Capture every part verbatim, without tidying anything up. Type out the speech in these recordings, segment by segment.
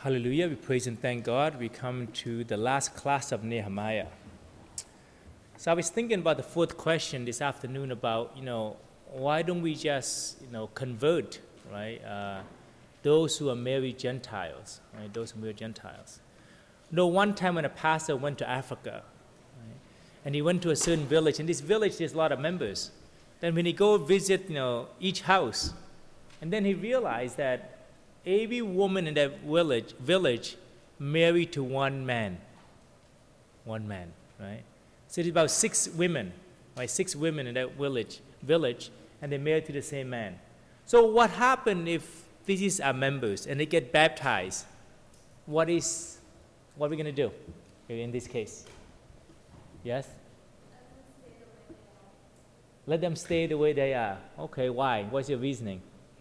Hallelujah, we praise and thank God. We come to the last class of Nehemiah. So I was thinking about the fourth question this afternoon about, you know, why don't we just, you know, convert, right, uh, those who are married Gentiles, right, those who are married Gentiles. You know, one time when a pastor went to Africa, right, and he went to a certain village, and this village there's a lot of members. Then when he go visit, you know, each house, and then he realized that every woman in that village, village married to one man. One man, right? So there's about six women, right? Six women in that village, village, and they're married to the same man. So what happened if these are members and they get baptized? What is, what are we going to do in this case? Yes? Let them stay the way they are. Okay, why? What's your reasoning?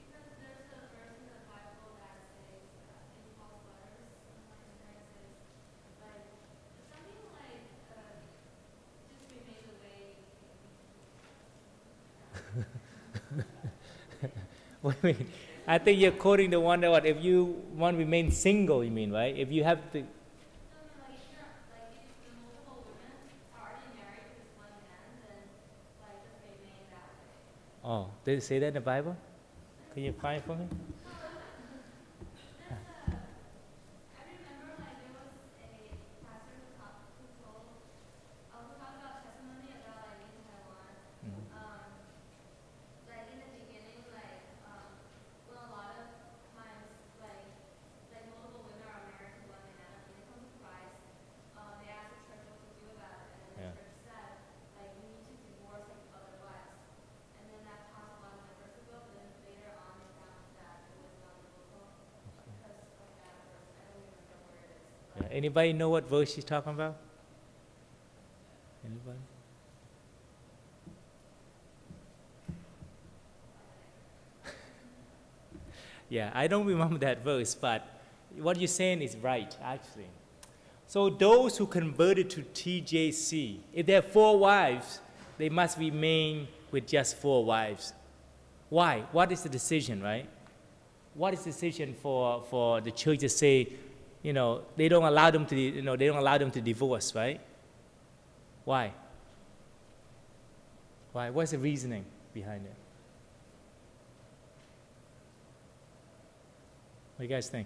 What do you mean? I think you're quoting the one that what, if you want to remain single, you mean, right? If you have to... No, no, like, sure, like, if the multiple women are already married to this one man, then, like, just remain that way. Oh, did it say that in the Bible? Can you find it for me? Anybody know what verse she's talking about? Anybody? Yeah, I don't remember that verse, but what you're saying is right, actually. So those who converted to T J C, if they have four wives, they must remain with just four wives. Why? What is the decision, right? What is the decision for, for the church to say, you know, they don't allow them to, you know, they don't allow them to divorce, right? Why? Why? What's the reasoning behind it? What do you guys think?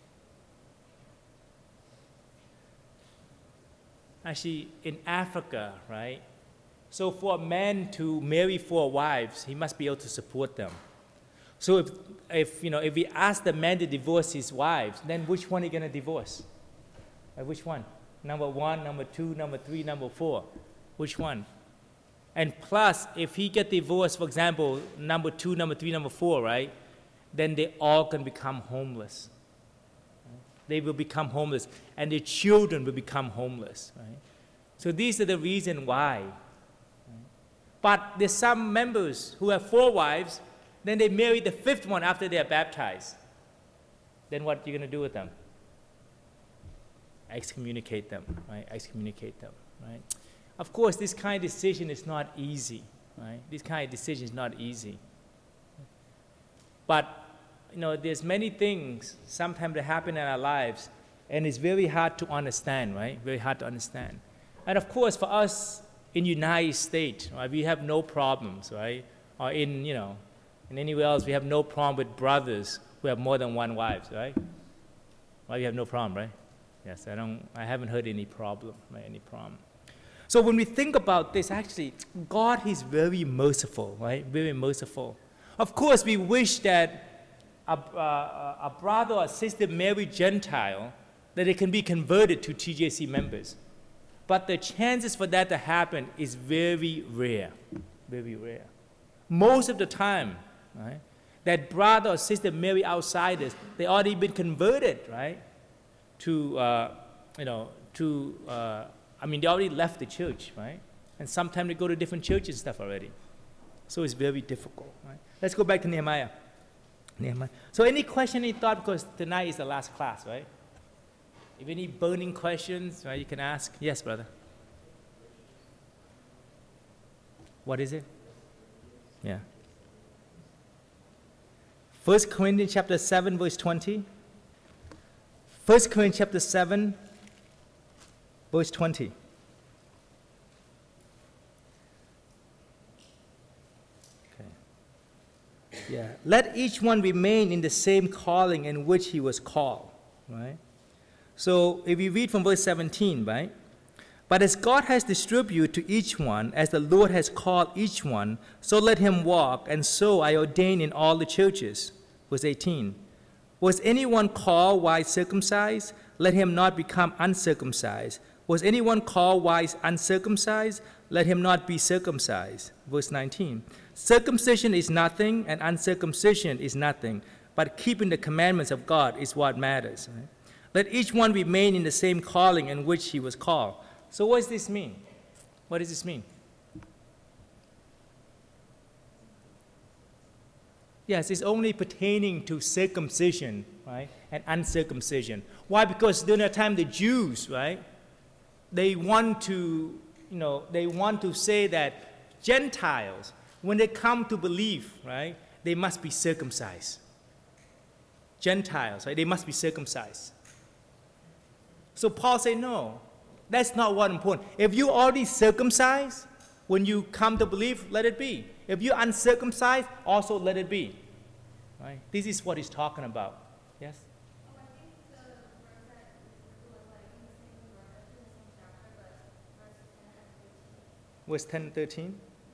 Actually, in Africa, right? So for a man to marry four wives, he must be able to support them. So if, if, you know, if we ask the man to divorce his wives, then which one are you going to divorce? Uh, which one? Number one, number two, number three, number four. Which one? And plus, if he get divorced, for example, number two, number three, number four, right? Then they all can become homeless. Right? They will become homeless, and their children will become homeless, right? So these are the reason why. Right? But there's some members who have four wives. Then they marry the fifth one after they are baptized. Then what are you going to do with them? Excommunicate them, right? Excommunicate them, right? Of course, this kind of decision is not easy, right? This kind of decision is not easy. But, you know, there's many things sometimes that happen in our lives, and it's very hard to understand, right? Very hard to understand. And of course, for us in the United States, right, we have no problems, right? Or in, you know, and anywhere else, we have no problem with brothers who have more than one wife, right? Well, you have no problem, right? Yes, I don't. I haven't heard any problem, right? Any problem. So when we think about this, actually, God is very merciful, right? Very merciful. Of course, we wish that a, uh, a brother or sister married Gentile, that they can be converted to T J C members. But the chances for that to happen is very rare, very rare. Most of the time, right, that brother or sister marry outsiders, they already been converted, right, to, uh, you know, to, uh, I mean, they already left the church, right? And sometimes they go to different churches and stuff already. So it's very difficult, right? Let's go back to Nehemiah. Nehemiah. So any question, any thought, because tonight is the last class, right? If any burning questions, right, you can ask. Yes, brother. What is it? Yeah. First Corinthians chapter seven, verse twenty. First Corinthians chapter seven, verse twenty. Okay. Yeah. Let each one remain in the same calling in which he was called. Right? So if you read from verse seventeen, right? But as God has distributed to each one, as the Lord has called each one, so let him walk, and so I ordain in all the churches. Verse eighteen. Was anyone called while circumcised? Let him not become uncircumcised. Was anyone called while uncircumcised? Let him not be circumcised. Verse nineteen. Circumcision is nothing, and uncircumcision is nothing, but keeping the commandments of God is what matters. Right? Let each one remain in the same calling in which he was called. So what does this mean? What does this mean? Yes, it's only pertaining to circumcision, right, and uncircumcision. Why? Because during that time, the Jews, right, they want to, you know, they want to say that Gentiles, when they come to believe, right, they must be circumcised. Gentiles, right, they must be circumcised. So Paul said, no, that's not what important. If you already circumcised, when you come to believe, let it be. If you're uncircumcised, also let it be. Right? This is what he's talking about. Yes? Oh, I think the verse that was like in the same verse, in the same chapter, but verse ten and thirteen. Verse ten and thirteen?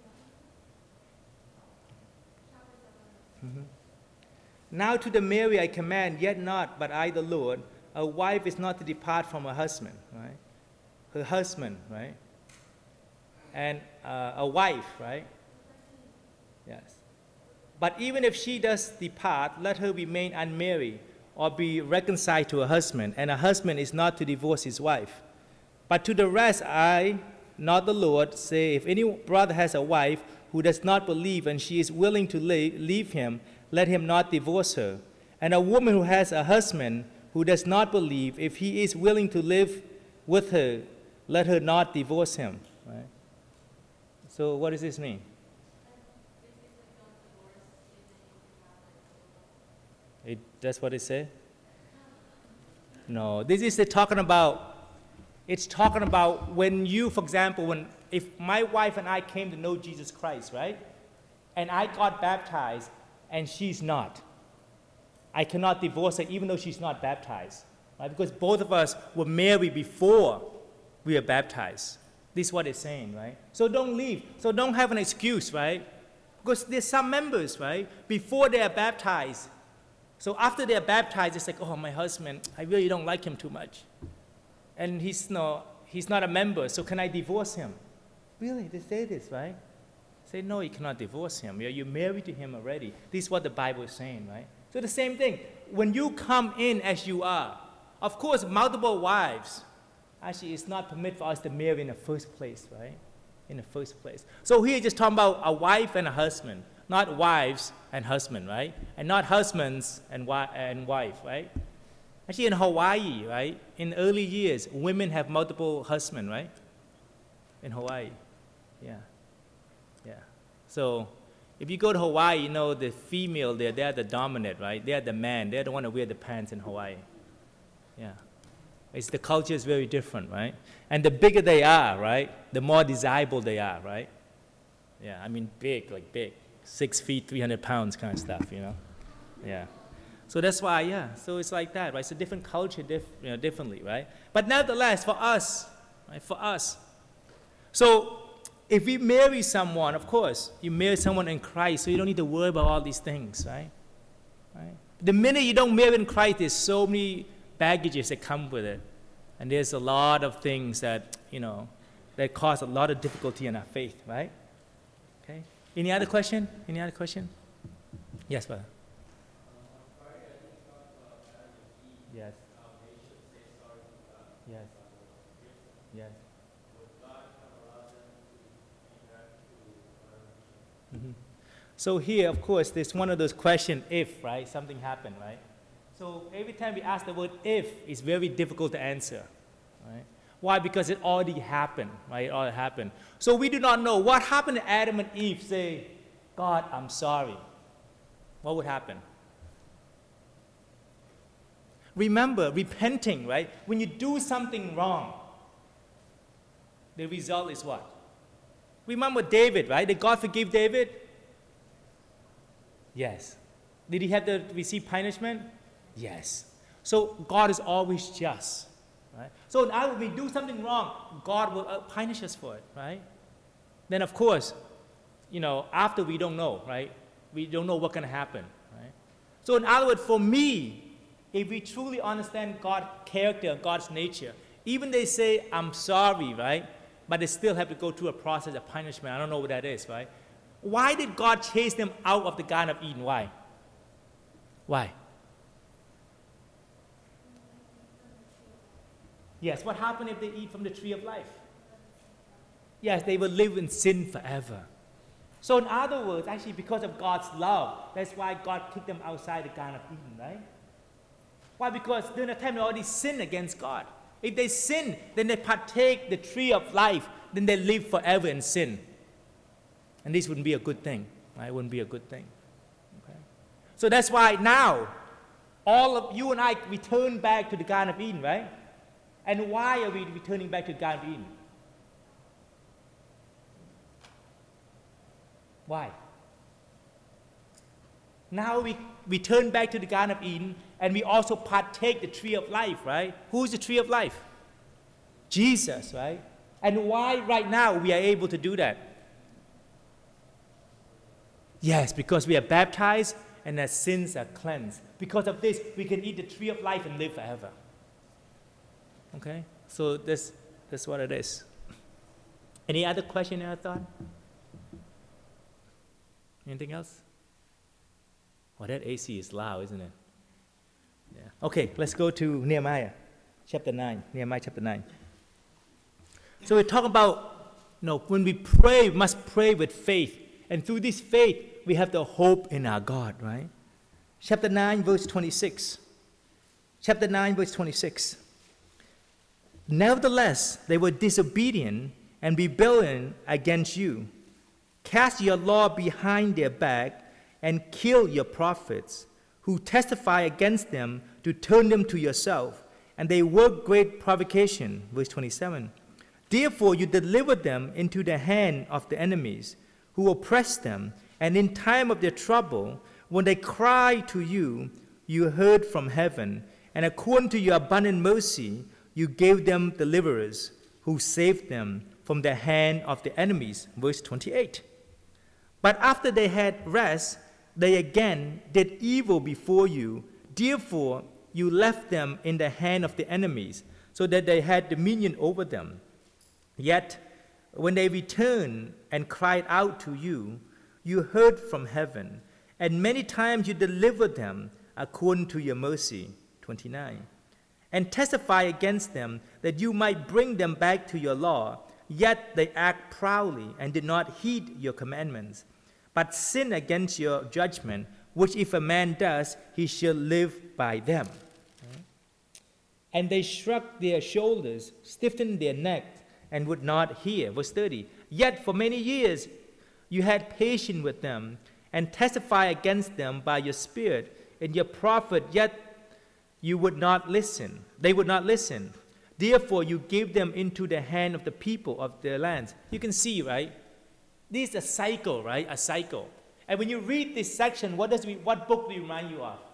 Chapter seven. Mm-hmm. Now to the married I command, yet not, but I the Lord, a wife is not to depart from her husband, right? Her husband, right? And uh, a wife, right? Yes. But even if she does depart, let her remain unmarried or be reconciled to her husband, and a husband is not to divorce his wife. But to the rest I, not the Lord, say, if any brother has a wife who does not believe and she is willing to leave, leave him, let him not divorce her. And a woman who has a husband who does not believe, if he is willing to live with her, let her not divorce him. Right? So what does this mean? It, that's what it says? No, this is the talking about, it's talking about when you, for example, when if my wife and I came to know Jesus Christ, right? And I got baptized and she's not. I cannot divorce her even though she's not baptized. Right? Because both of us were married before we were baptized. This is what it's saying, right? So don't leave. So don't have an excuse, right? Because there's some members, right? Before they are baptized. So after they are baptized, it's like, oh, my husband, I really don't like him too much. And he's no, he's not a member, so can I divorce him? Really, they say this, right? Say, no, you cannot divorce him. You're, you're married to him already. This is what the Bible is saying, right? So the same thing. When you come in as you are, of course, multiple wives, actually, it's not permitted for us to marry in the first place, right? In the first place. So here, just talking about a wife and a husband, not wives and husband, right? And not husbands and, wi- and wife, right? Actually, in Hawaii, right? In early years, women have multiple husbands, right? In Hawaii, yeah, yeah. So if you go to Hawaii, you know the female there, they're the dominant, right? They're the man. They're the one that wear the pants in Hawaii. Yeah. It's, the culture is very different, right? And the bigger they are, right, the more desirable they are, right? Yeah, I mean big, like big. Six feet, three hundred pounds kind of stuff, you know? Yeah. So that's why, yeah, so it's like that, right? It's a different culture, diff, you know, differently, right? But nevertheless, for us, right, for us. So if we marry someone, of course, you marry someone in Christ, so you don't need to worry about all these things, right? Right? The minute you don't marry in Christ, there's so many baggages that come with it. And there's a lot of things that, you know, that cause a lot of difficulty in our faith, right? Okay. Any other question? Any other question? Yes, brother. Yes. Yes. Yes. Mm-hmm. So here, of course, there's one of those questions, if, right? Something happened, right? So every time we ask the word if, it's very difficult to answer, right? Why? Because it already happened, right? It already happened. So we do not know what happened to Adam and Eve. Say, God, I'm sorry. What would happen? Remember, repenting, right? When you do something wrong, the result is what? Remember David, right? Did God forgive David? Yes. Did he have to receive punishment? Yes. So God is always just, right? So now when we do something wrong, God will uh, punish us for it, right? Then of course, you know, after we don't know, right? We don't know what's going to happen, right? So in other words, for me, if we truly understand God's character, God's nature, even they say, I'm sorry, right? But they still have to go through a process of punishment. I don't know what that is, right? Why did God chase them out of the Garden of Eden? Why? Why? Yes, what happened if they eat from the tree of life? Yes, they will live in sin forever. So in other words, actually because of God's love, that's why God kicked them outside the Garden of Eden, right? Why? Because during the time they already sinned against God. If they sin, then they partake the tree of life, then they live forever in sin. And this wouldn't be a good thing, right? It wouldn't be a good thing. Okay? So that's why now, all of you and I return back to the Garden of Eden, right? And why are we returning back to the Garden of Eden? Why? Now we return back to the Garden of Eden, and we also partake the tree of life, right? Who's the tree of life? Jesus, right? And why right now we are able to do that? Yes, because we are baptized and our sins are cleansed. Because of this, we can eat the tree of life and live forever. Okay? So this, that's what it is. Any other question or thought? Anything else? Well, that A C is loud, isn't it? Yeah. Okay, let's go to Nehemiah chapter nine. Nehemiah chapter nine. So we're talking about, you know, when we pray, we must pray with faith. And through this faith, we have the hope in our God, right? Chapter nine, verse twenty-six. Chapter nine, verse twenty-six. Nevertheless, they were disobedient and rebellion against you. Cast your law behind their back and kill your prophets, who testify against them to turn them to yourself. And they work great provocation. Verse twenty-seven. Therefore you delivered them into the hand of the enemies, who oppressed them. And in time of their trouble, when they cried to you, you heard from heaven. And according to your abundant mercy, you gave them deliverers, who saved them from the hand of the enemies. Verse twenty-eight. But after they had rest, they again did evil before you. Therefore, you left them in the hand of the enemies, so that they had dominion over them. Yet, when they returned and cried out to you, you heard from heaven, and many times you delivered them according to your mercy. twenty-nine. And testify against them that you might bring them back to your law. Yet they act proudly and did not heed your commandments, but sin against your judgment, which if a man does, he shall live by them. And they shrugged their shoulders, stiffened their neck, and would not hear. Verse thirty. Yet for many years you had patience with them, and testify against them by your spirit and your prophet, yet you would not listen. They would not listen. Therefore you gave them into the hand of the people of their lands. You can see, right? This is a cycle, right? A cycle. And when you read this section, what does we, what book do it remind you of?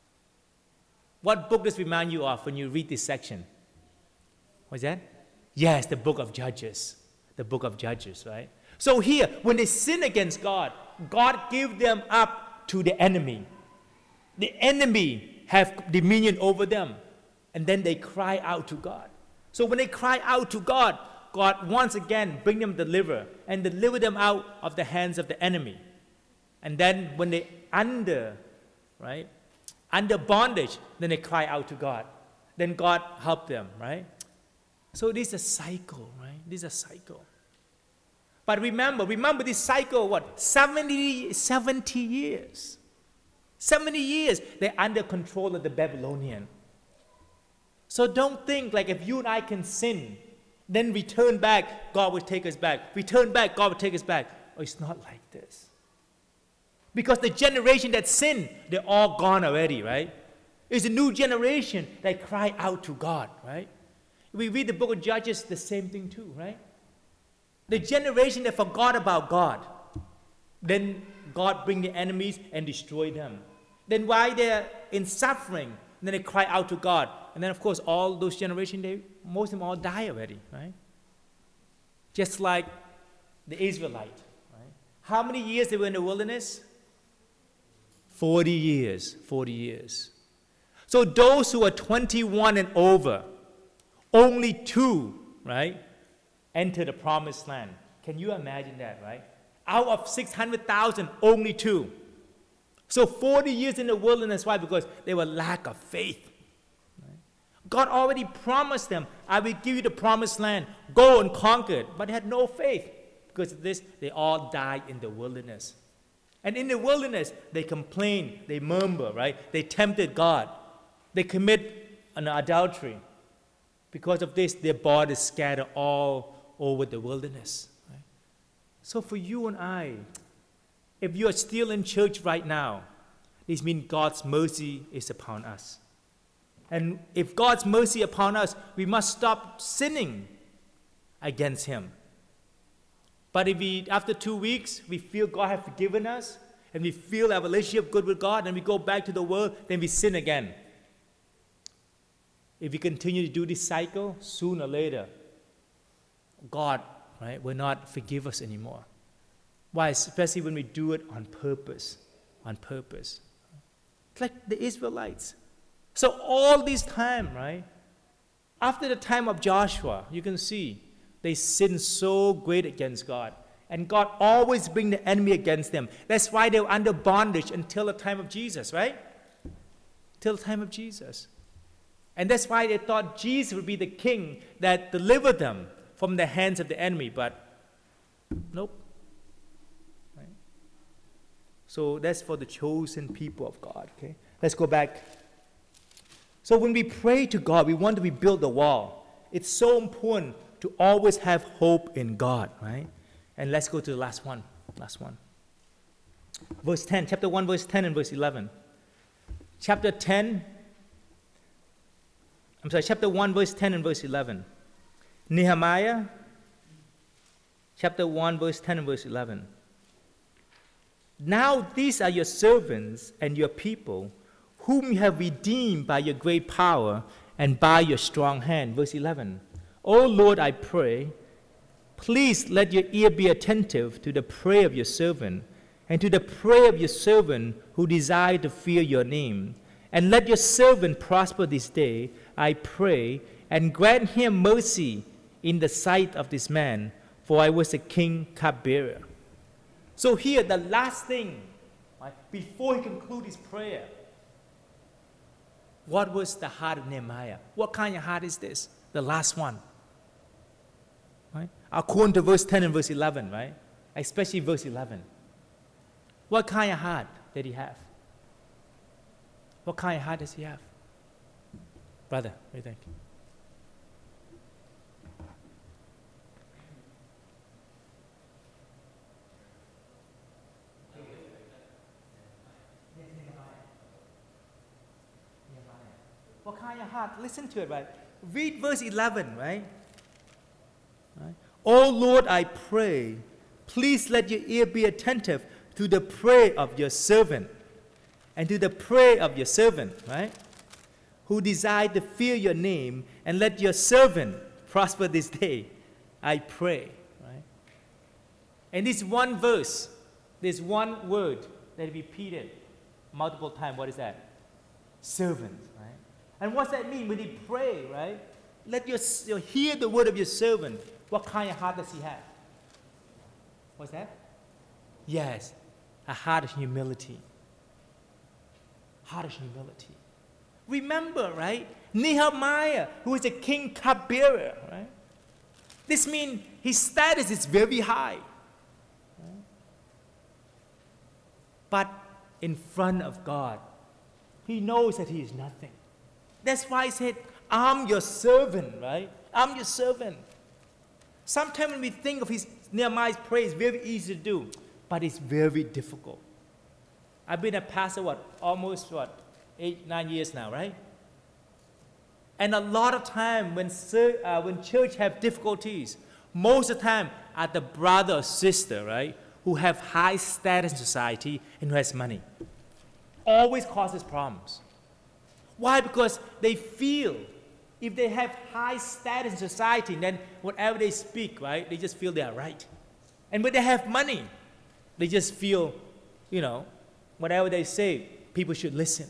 What book does it remind you of when you read this section? What's that? Yes, the book of Judges. The book of Judges, right? So here, when they sin against God, God gave them up to the enemy. The enemy have dominion over them. And then they cry out to God. So when they cry out to God, God once again bring them deliver and deliver them out of the hands of the enemy. And then when they under, right, under bondage, then they cry out to God. Then God help them, right? So this is a cycle, right? This is a cycle. But remember, remember this cycle, what? seventy, seventy years. seventy years, they're under control of the Babylonian. So don't think like if you and I can sin, then return back, God will take us back. Return back, God will take us back. Oh, it's not like this. Because the generation that sinned, they're all gone already, right? It's a new generation that cry out to God, right? We read the book of Judges, the same thing too, right? The generation that forgot about God. Then God bring the enemies and destroy them. Then while they're in suffering, then they cry out to God. And then of course all those generations, they, most of them all die already, right? Just like the Israelites, right? How many years they were in the wilderness? forty years, forty years. So those who are twenty-one and over, only two, right, enter the promised land. Can you imagine that, right? Out of six hundred thousand, only two. So forty years in the wilderness, why? Because they were lack of faith. Right? God already promised them, I will give you the promised land. Go and conquer it. But they had no faith. Because of this, they all died in the wilderness. And in the wilderness, they complained, they murmur, right? They tempted God. They commit an adultery. Because of this, their bodies scattered all over the wilderness. Right? So for you and I, if you are still in church right now, this means God's mercy is upon us. And if God's mercy upon us, we must stop sinning against Him. But if we, after two weeks, we feel God has forgiven us, and we feel our relationship good with God, and we go back to the world, then we sin again. If we continue to do this cycle, sooner or later, God, right, will not forgive us anymore. Why? Especially when we do it on purpose, on purpose. It's like the Israelites. So all this time, right, after the time of Joshua, you can see, they sinned so great against God. And God always bring the enemy against them. That's why they were under bondage until the time of Jesus, right? Till the time of Jesus. And that's why they thought Jesus would be the king that delivered them from the hands of the enemy. But nope. Right? So that's for the chosen people of God. Okay? Let's go back. So when we pray to God, we want to rebuild the wall. It's so important to always have hope in God, right? And let's go to the last one. Last one. Verse ten, chapter one, verse ten and verse eleven. Chapter ten, I'm sorry, chapter one, verse ten and verse eleven. Nehemiah, chapter one, verse ten and verse eleven. Now these are your servants and your people, whom you have redeemed by your great power and by your strong hand. Verse eleven. O Lord, I pray, please let your ear be attentive to the prayer of your servant and to the prayer of your servant who desire to fear your name. And let your servant prosper this day, I pray, and grant him mercy in the sight of this man, for I was a king cupbearer. So here, the last thing, right, before he concludes his prayer, what was the heart of Nehemiah? What kind of heart is this? The last one. Right? According to verse ten and verse eleven, right? Especially verse eleven. What kind of heart did he have? What kind of heart does he have? Brother, what do you think? What kind of heart? Listen to it, right? Read verse eleven, right? Right? Oh Lord, I pray, please let your ear be attentive to the prayer of your servant and to the prayer of your servant, right? Who desire to fear your name, and let your servant prosper this day, I pray, right? And this one verse, this one word that repeated multiple times, what is that? Servant, right? And what's that mean when he pray, right? Let your, you know, hear the word of your servant. What kind of heart does he have? What's that? Yes, a heart of humility. Heart of humility. Remember, right? Nehemiah, who is a king cupbearer, right? This means his status is very high. Right? But in front of God, he knows that he is nothing. That's why he said, I'm your servant, right? I'm your servant. Sometimes when we think of his Nehemiah's prayer, it's very easy to do, but it's very difficult. I've been a pastor, what, almost, what, eight, nine years now, right? And a lot of time when, uh, when church have difficulties, most of the time are the brother or sister, right, who have high status in society and who has money. Always causes problems. Why? Because they feel if they have high status in society, then whatever they speak, right, they just feel they are right. And when they have money, they just feel, you know, whatever they say, people should listen.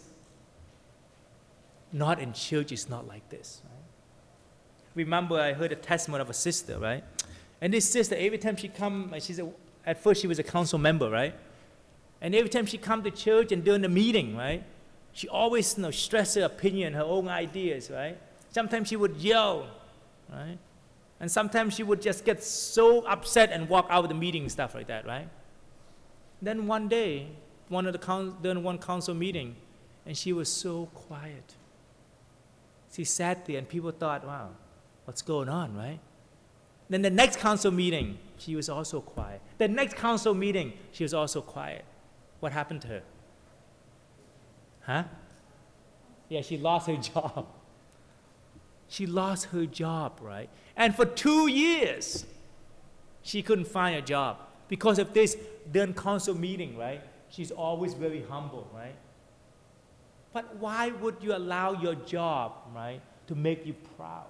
Not in church, it's not like this. Right? Remember, I heard a testimony of a sister, right? And this sister, every time she come, she's a, at first she was a council member, right? And every time she come to church and during the meeting, right, she always, you know, stress her opinion, her own ideas, right? Sometimes she would yell, right? And sometimes she would just get so upset and walk out of the meeting and stuff like that, right? Then one day, one of the council, during one council meeting, and she was so quiet. She sat there and people thought, wow, what's going on, right? Then the next council meeting, she was also quiet. The next council meeting, she was also quiet. What happened to her? Huh? Yeah, she lost her job. She lost her job, right? And for two years, she couldn't find a job because of this during council meeting, right? She's always very humble, right? But why would you allow your job, right, to make you proud?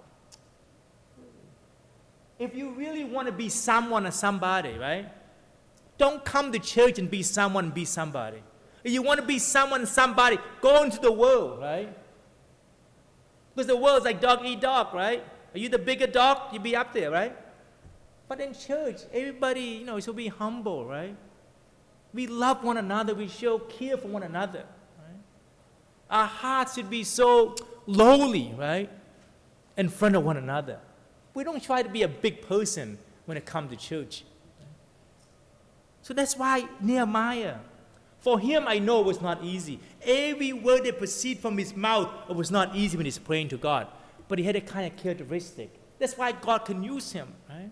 If you really want to be someone or somebody, right, don't come to church and be someone and be somebody. If you want to be someone and somebody, go into the world, right? Because the world is like dog eat dog, right? Are you the bigger dog? You be up there, right? But in church, everybody, you know, should be humble, right? We love one another. We show care for one another. Right? Our hearts should be so lowly, right? In front of one another. We don't try to be a big person when it comes to church. So that's why Nehemiah, for him I know it was not easy. Every word that proceeded from his mouth, it was not easy when he's praying to God. But he had a kind of characteristic. That's why God can use him, right?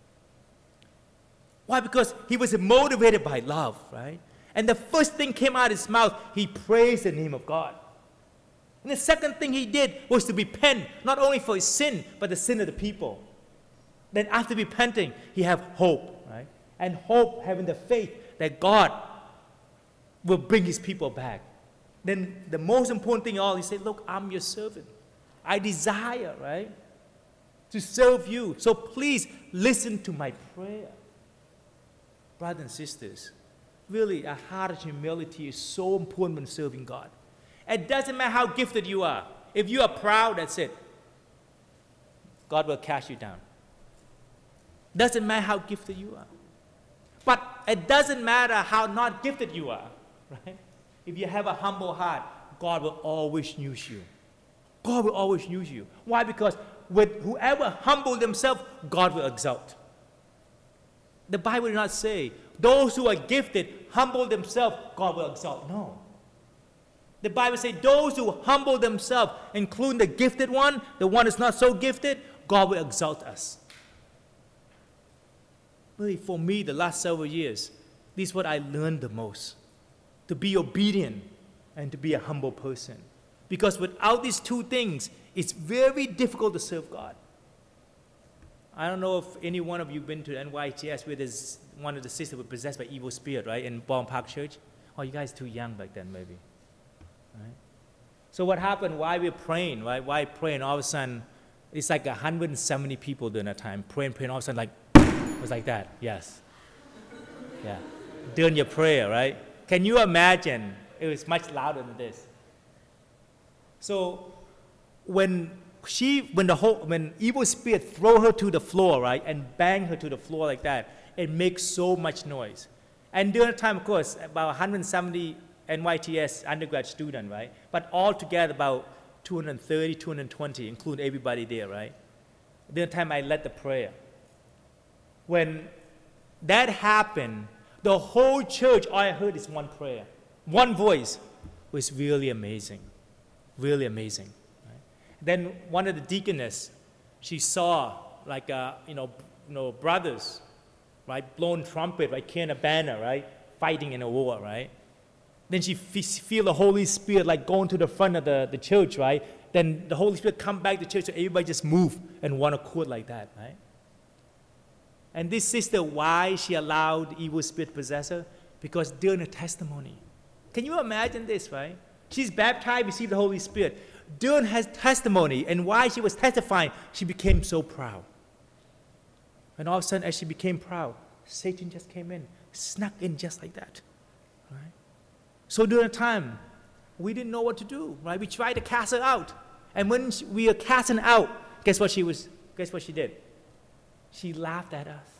Why? Because he was motivated by love, right? And the first thing came out of his mouth, he praised the name of God. And the second thing he did was to repent, not only for his sin, but the sin of the people. Then after repenting, he have hope, right? And hope, having the faith that God will bring his people back. Then the most important thing of all, he said, look, I'm your servant. I desire, right, to serve you. So please listen to my prayer. Brothers and sisters, really a heart of humility is so important when serving God. It doesn't matter how gifted you are. If you are proud, that's it. God will cast you down. Doesn't matter how gifted you are. But it doesn't matter how not gifted you are, right? If you have a humble heart, God will always use you. God will always use you. Why? Because with whoever humble themselves, God will exalt. The Bible does not say, those who are gifted humble themselves, God will exalt. No. The Bible says, those who humble themselves, including the gifted one, the one that's not so gifted, God will exalt us. Really, for me, the last several years, this is what I learned the most. To be obedient and to be a humble person. Because without these two things, it's very difficult to serve God. I don't know if any one of you been to N Y T S where there's one of the sisters was possessed by evil spirit, right, in Ballin Park Church. Oh, you guys too young back then, maybe. Right? So what happened, while we're praying, right, while praying, all of a sudden, it's like one hundred seventy people during that time, praying, praying, all of a sudden, like, it was like that, yes. Yeah. During your prayer, right? Can you imagine? It was much louder than this. So when she, when the whole, when evil spirit throw her to the floor, right, and bang her to the floor like that, it makes so much noise. And during the time, of course, about one hundred seventy N Y T S undergrad student, right? But altogether about two hundred thirty, two hundred twenty, including everybody there, right? During the time I led the prayer. When that happened, the whole church, all I heard is one prayer. One voice. It was really amazing. Really amazing. Right? Then one of the deaconess, she saw like, uh, you know, you know, brothers, right, blowing trumpet, right, carrying a banner, right, fighting in a war, right. then she fe- feel the Holy Spirit like going to the front of the, the church, right? Then the Holy Spirit come back to church, so everybody just move in one accord like that, right? And this sister, why she allowed the evil spirit possess her? Because during her testimony. Can you imagine this, right? She's baptized, received the Holy Spirit. During her testimony, and why she was testifying, she became so proud. And all of a sudden, as she became proud, Satan just came in, snuck in just like that, right? So during the time, we didn't know what to do, right? We tried to cast her out. And when she, we were casting out, guess what she was, guess what she did? She laughed at us.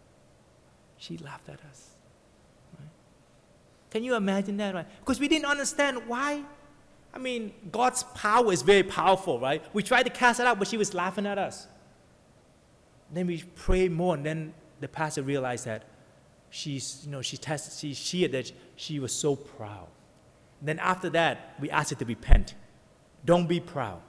She laughed at us. Right? Can you imagine that, right? Because we didn't understand why. I mean, God's power is very powerful, right? We tried to cast it out, but she was laughing at us. Then we prayed more, and then the pastor realized that she's, you know, she tested, she shared that she was so proud. Then after that, we asked her to repent. Don't be proud.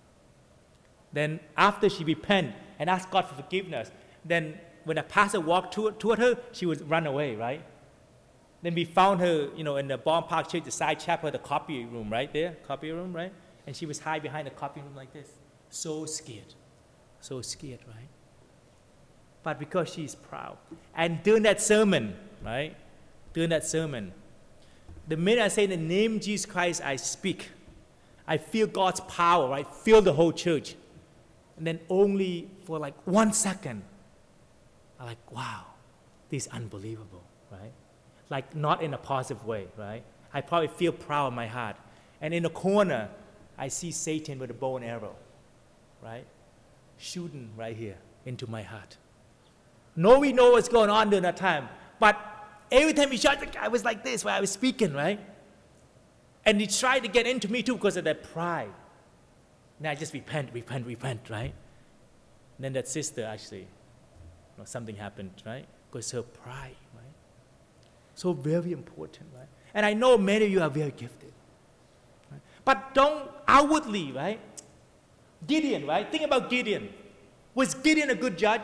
Then after she repent and asked God for forgiveness, then when the pastor walked toward, toward her, she would run away, right? Then we found her, you know, in the Bond Park Church, the side chapel, the copy room, right there, copy room, right? And she was hide behind the copy room like this, so scared, so scared, right? But because she's proud. And during that sermon, right, during that sermon, the minute I say in the name of Jesus Christ, I speak, I feel God's power, right, fill the whole church. And then only for like one second, I'm like, wow, this is unbelievable, right? Like not in a positive way, right? I probably feel proud in my heart. And in the corner, I see Satan with a bow and arrow, right? Shooting right here into my heart. No, we know what's going on during that time. But every time he shot, I was like this, while I was speaking, right? And he tried to get into me too because of that pride. And I just repent, repent, repent, right? And then that sister actually, you know, something happened, right? Because her pride, right? So very important, right? And I know many of you are very gifted. Right? But don't outwardly, right? Gideon, right? Think about Gideon. Was Gideon a good judge?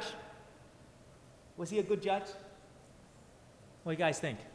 Was he a good judge? What do you guys think?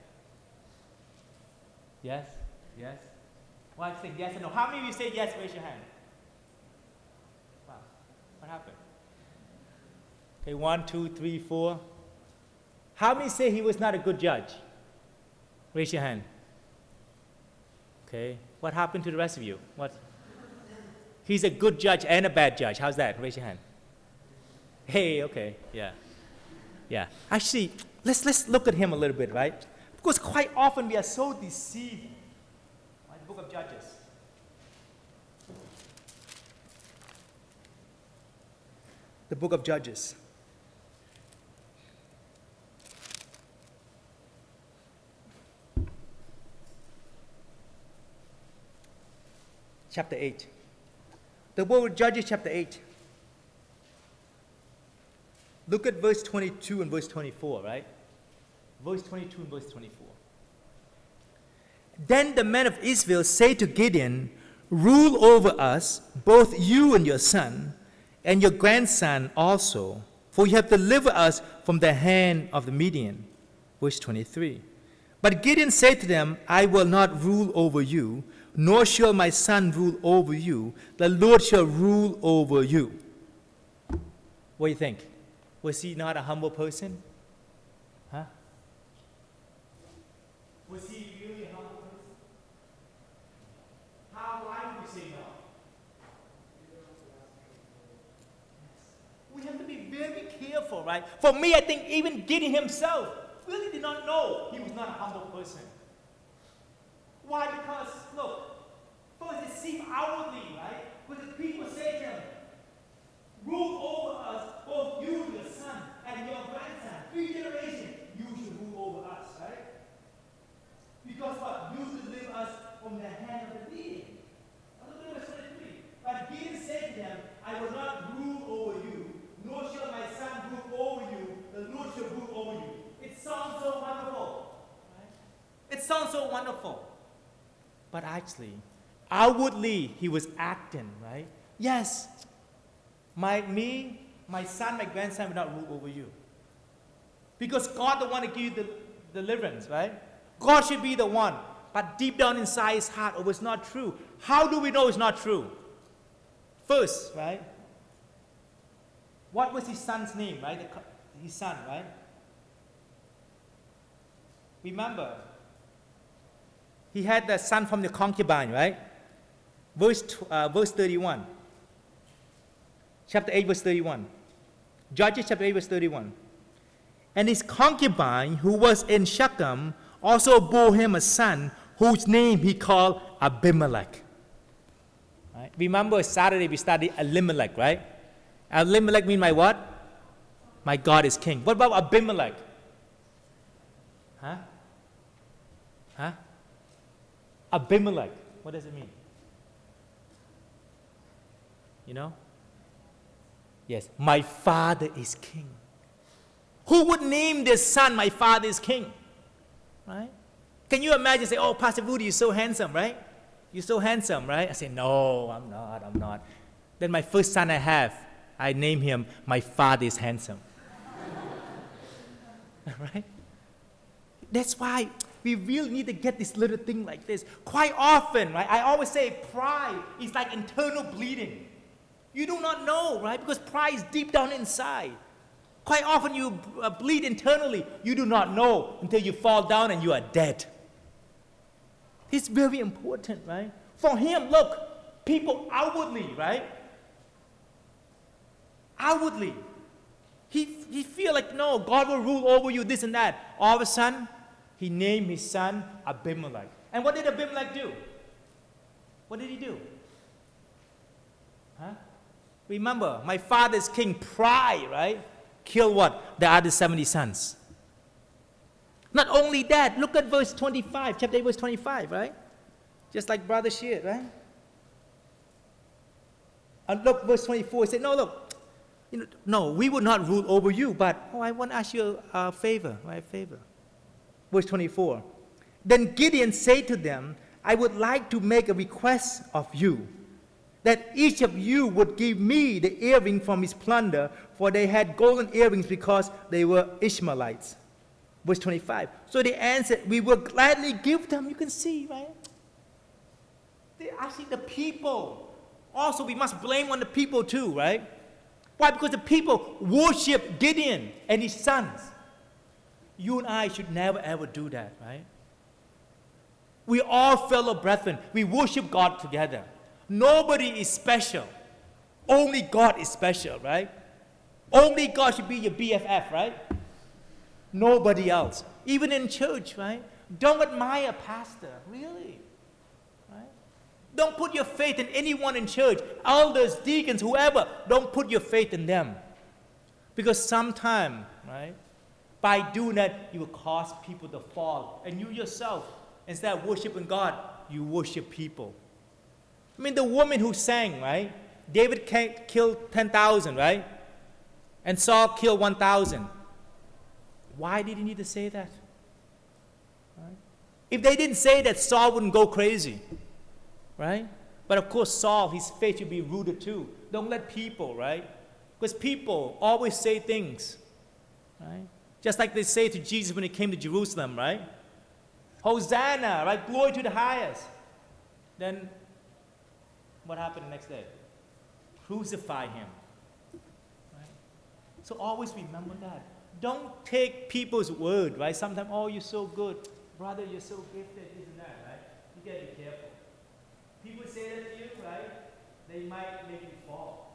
Yes? Yes? Well, I think yes and no. How many of you say yes? Raise your hand. Wow. What happened? Okay, one, two, three, four. How many say he was not a good judge? Raise your hand. Okay. What happened to the rest of you? What? He's a good judge and a bad judge. How's that? Raise your hand. Hey, okay. Yeah. Yeah. Actually, let's, let's look at him a little bit, right? Because quite often we are so deceived. Right? The book of Judges. The book of Judges. Chapter eight. The book of Judges, chapter eight. Look at verse twenty-two and verse twenty-four, right? Verse twenty-two and verse twenty-four. Then the men of Israel say to Gideon, rule over us, both you and your son, and your grandson also, for you have delivered us from the hand of the Midian. Verse twenty-three. But Gideon said to them, I will not rule over you, nor shall my son rule over you. The Lord shall rule over you. What do you think? Was he not a humble person? Huh? Was he really a humble person? How, why would we say no? We have to be very careful, right? For me, I think even Gideon himself really did not know he was not a humble person. Why? Because, look, first it seemed outwardly, right? Because the people say to him, rule over us, both you, your son, and your grandson. Three generations, you should rule over us, right? Because what? You deliver us from the hand of the Midian. Look at verse twenty-three. But Gideon said to them, I will not rule over you, nor shall my son rule over you. The Lord shall rule over you. It sounds so wonderful, right? It sounds so wonderful. But actually, outwardly, he was acting, right? Yes, my, me, my son, my grandson will not rule over you. Because God the one to give you the deliverance, right? God should be the one. but deep down inside his heart, it was not true. How do we know it's not true? First, right? What was his son's name, right? The, his son, right? Remember, he had the son from the concubine, right? Verse, uh, verse thirty-one. Chapter eight, verse thirty-one. Judges chapter eight, verse thirty-one. And his concubine, who was in Shechem, also bore him a son, whose name he called Abimelech. Right? Remember, Saturday we studied Elimelech, right? Elimelech means my what? My God is king. What about Abimelech? Huh? Huh? Abimelech. What does it mean? You know? Yes, my father is king. Who would name their son, my father is king? Right? Can you imagine, say, oh, Pastor Woody, you're so handsome, right? You're so handsome, right? I say, no, I'm not, I'm not. Then my first son I have, I name him, my father is handsome. Right? That's why we really need to get this little thing like this. Quite often, right? I always say pride is like internal bleeding. You do not know, right? Because pride is deep down inside. Quite often you uh, bleed internally. You do not know until you fall down and you are dead. It's very important, right? For him, look, people outwardly, right? Outwardly. He, he feel like, no, God will rule over you, this and that. All of a sudden, he named his son Abimelech. And what did Abimelech do? What did he do? Huh? Remember, my father's king, pride, right? Kill what? The other seventy sons. Not only that, look at verse twenty-five, chapter eight, verse twenty-five, right? Just like brother shared, right? And look, verse twenty-four, he said, no, look, you know, no, we will not rule over you, but, oh, I want to ask you a, a favor, right, a favor. Verse twenty-four, then Gideon said to them, I would like to make a request of you, that each of you would give me the earring from his plunder, for they had golden earrings because they were Ishmaelites. Verse twenty-five. So they answered, we will gladly give them. You can see, right? They're actually the people. Also, we must blame on the people too, right? Why? Because the people worship Gideon and his sons. You and I should never ever do that, right? We all fellow brethren. We worship God together. Nobody is special. Only God is special, right? Only God should be your B F F, right? Nobody else. Even in church, right? Don't admire a pastor, really. Right? Don't put your faith in anyone in church. Elders, deacons, whoever. Don't put your faith in them. Because sometime, right? By doing that, you will cause people to fall. And you yourself, instead of worshiping God, you worship people. I mean, the woman who sang, right? David killed ten thousand, right? And Saul killed one thousand. Why did he need to say that? Right? If they didn't say that, Saul wouldn't go crazy, right? But of course, Saul, his faith should be rooted too. Don't let people, right? Because people always say things, right? Just like they say to Jesus when he came to Jerusalem, right? Hosanna, right? Glory to the highest. Then what happened the next day? Crucify him. Right? So always remember that. Don't take people's word, right? Sometimes, oh, you're so good. Brother, you're so gifted, this and that, right? You gotta be careful. People say that to you, right? They might make you fall.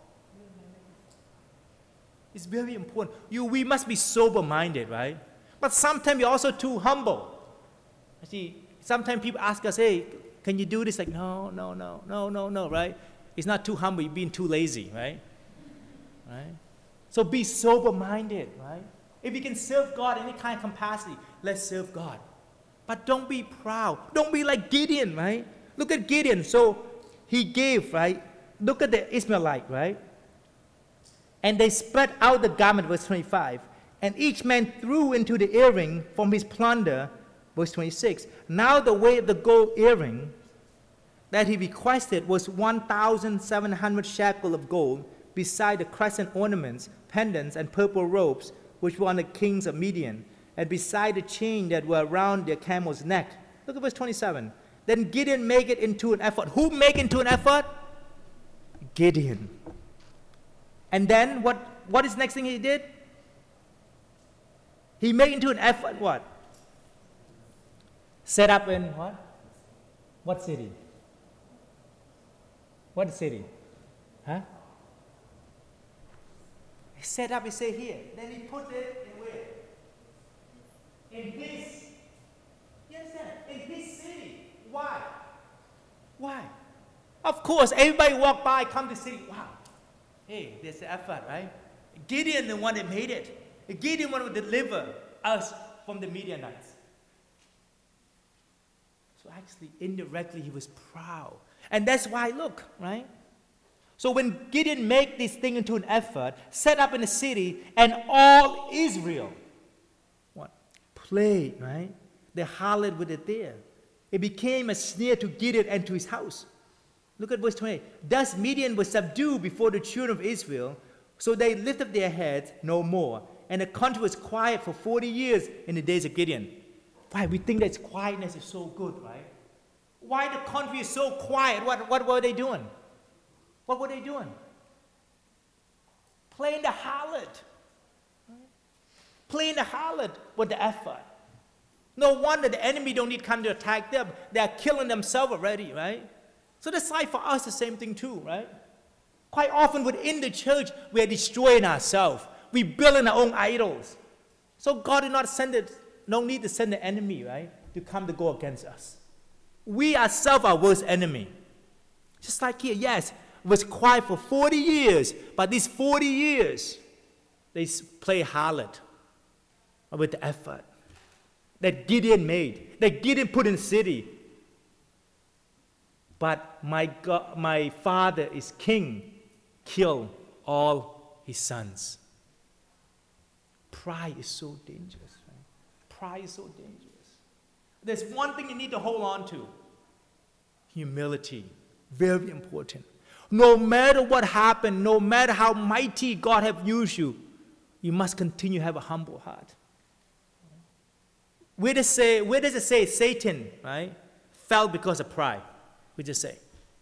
It's very important. You, we must be sober-minded, right? But sometimes you're also too humble. See, sometimes people ask us, hey, can you do this? Like, no, no, no, no, no, no, right? It's not too humble, you're being too lazy, right? Right? So be sober-minded, right? If you can serve God in any kind of capacity, let's serve God. But don't be proud. Don't be like Gideon, right? Look at Gideon. So he gave, right? Look at the Ishmaelite, right? And they spread out the garment, verse twenty-five. And each man threw into the earring from his plunder, verse twenty-six. Now the weight of the gold earring that he requested was one thousand seven hundred shekels of gold, beside the crescent ornaments, pendants, and purple robes, which were on the kings of Midian, and beside the chain that were around their camel's neck. Look at verse twenty-seven. Then Gideon make it into an effort. Who make into an effort? Gideon. And then what, what is the next thing he did? He made into an effort what? Set up in what? What city? What city? Huh? He set up, he said here. Then he put it in where? In his. You understand? In his city. Why? Why? Of course, everybody walk by, come to the city. Wow. Hey, there's the effort, right? Gideon the one that made it. Gideon one who deliver us from the Midianites. So actually, indirectly, he was proud. And that's why, look, right? So when Gideon made this thing into an effort, set up in a city, and all Israel, what? Played, right? They harlot with it there. It became a snare to Gideon and to his house. Look at verse twenty-eight. Thus Midian was subdued before the children of Israel, so they lifted their heads no more. And the country was quiet for forty years in the days of Gideon. Why? We think that quietness is so good, right? Why the country is so quiet? What, what were they doing? What were they doing? Playing the harlot. Right? Playing the harlot with the effort. No wonder the enemy don't need to come to attack them. They are killing themselves already, right? So that's like for us the same thing too, right? Quite often within the church, we are destroying ourselves. We building our own idols. So God did not send it, no need to send the enemy, right, to come to go against us. We ourselves are worst enemy. Just like here, yes, it was quiet for forty years, but these forty years, they play harlot with the effort that Gideon made, that Gideon put in the city. But my God, my father is king, kill all his sons. Pride is so dangerous, right? Pride is so dangerous. There's one thing you need to hold on to. Humility. Very important. No matter what happened, no matter how mighty God have used you, you must continue to have a humble heart. Where does it say, where does it say Satan, right, fell because of pride? We just say.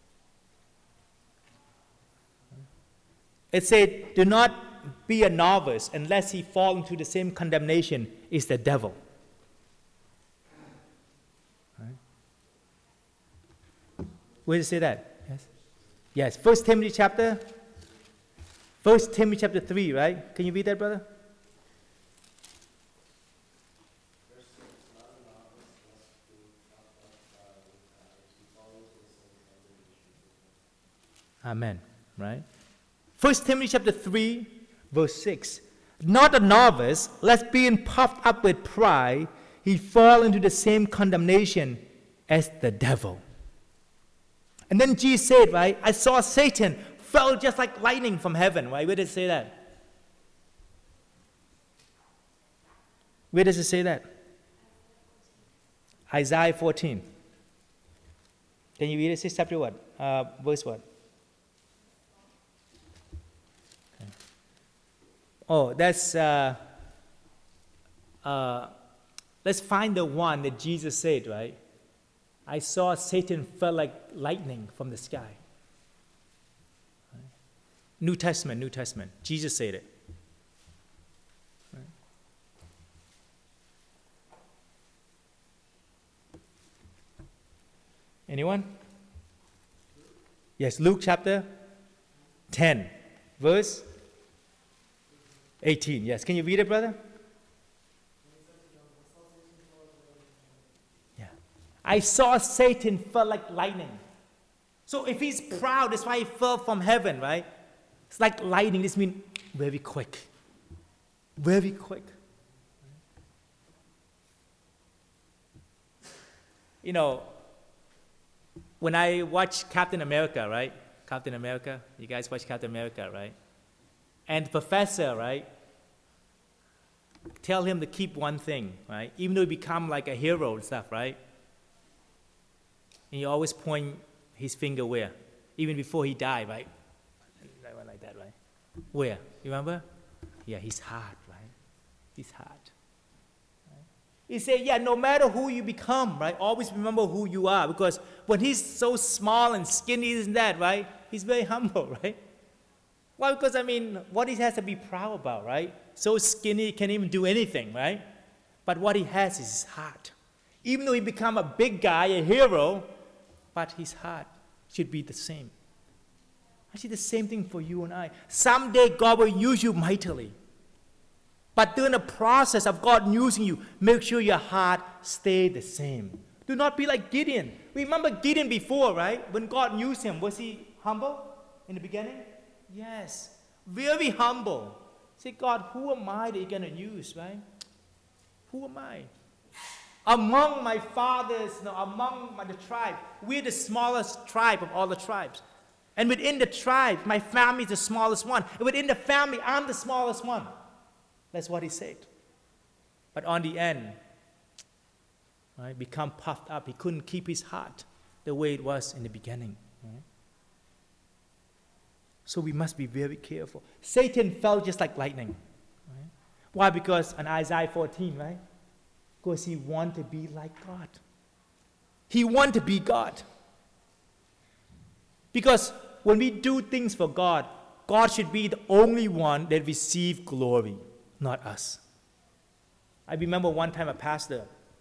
It said, do not be a novice unless he fall into the same condemnation is the devil. Right? Where does it say that? Yes. Yes. First Timothy chapter. First Timothy chapter three, right? Can you read that, brother? Amen. Right? First Timothy chapter three, verse six. Not a novice, lest being puffed up with pride, he fall into the same condemnation as the devil. And then Jesus said, right, I saw Satan fell just like lightning from heaven. Right? Where does it say that? Where does it say that? Isaiah fourteen. Can you read it? It says chapter what? Uh, verse what? Oh, that's, uh, uh, let's find the one that Jesus said, right? I saw Satan fell like lightning from the sky. Right? New Testament, New Testament. Jesus said it. Right? Anyone? Yes, Luke chapter ten, verse eighteen. Yes, can you read it, brother? Yeah. I saw Satan fell like lightning. So if he's proud, that's why he fell from heaven, right? It's like lightning. This means very quick. Very quick. You know, when I watch Captain America, right? Captain America, you guys watch Captain America, right? And the professor, right, tell him to keep one thing, right? Even though he become like a hero and stuff, right? And he always point his finger where? Even before he died, right? Like that, right? Where? You remember? Yeah, his heart, right? His heart. Right? He said, yeah, no matter who you become, right, always remember who you are. Because when he's so small and skinny, isn't that, right? He's very humble, right? Why? Because, I mean, what he has to be proud about, right? So skinny, he can't even do anything, right? But what he has is his heart. Even though he become a big guy, a hero, but his heart should be the same. Actually, the same thing for you and I. Someday, God will use you mightily. But during the process of God using you, make sure your heart stay the same. Do not be like Gideon. Remember Gideon before, right? When God used him, was he humble in the beginning? Yes. Very humble. Say, God, who am I that you're going to use, right? Who am I? Among my fathers, no, among my, the tribe, we're the smallest tribe of all the tribes. And within the tribe, my family is the smallest one. And within the family, I'm the smallest one. That's what he said. But on the end, right, become puffed up. He couldn't keep his heart the way it was in the beginning. Right? So we must be very careful. Satan fell just like lightning. Right? Why? Because in Isaiah fourteen, right? Because he wanted to be like God. He wanted to be God. Because when we do things for God, God should be the only one that receives glory, not us. I remember one time a pastor,